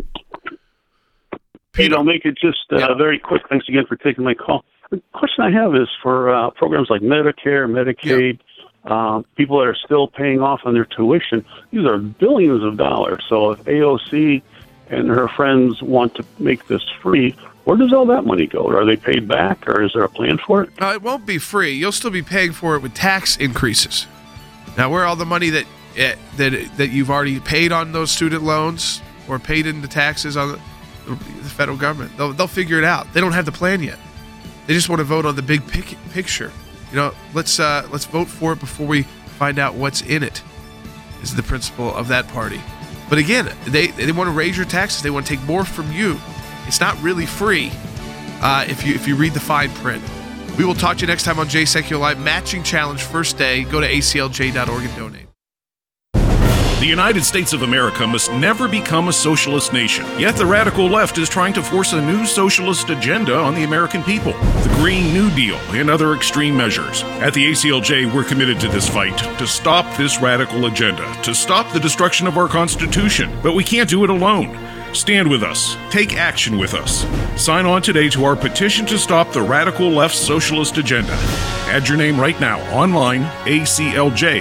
Pete, I'll make it just very quick. Thanks again for taking my call. The question I have is for programs like Medicare, Medicaid, people that are still paying off on their tuition. These are billions of dollars. So if AOC and her friends want to make this free, where does all that money go? Are they paid back, or is there a plan for it? It won't be free. You'll still be paying for it with tax increases. Now, where all the money that you've already paid on those student loans or paid into taxes on the federal government, they'll figure it out. They don't have the plan yet. They just want to vote on the big picture. Let's vote for it before we find out what's in it, is the principle of that party. But again, they want to raise your taxes. They want to take more from you. It's not really free if you read the fine print. We will talk to you next time on Jay Sekulow Live. Matching challenge first day. Go to aclj.org and donate. The United States of America must never become a socialist nation. Yet the radical left is trying to force a new socialist agenda on the American people. The Green New Deal and other extreme measures. At the ACLJ, we're committed to this fight, to stop this radical agenda, to stop the destruction of our Constitution. But we can't do it alone. Stand with us. Take action with us. Sign on today to our petition to stop the radical left's socialist agenda. Add your name right now online, aclj.org.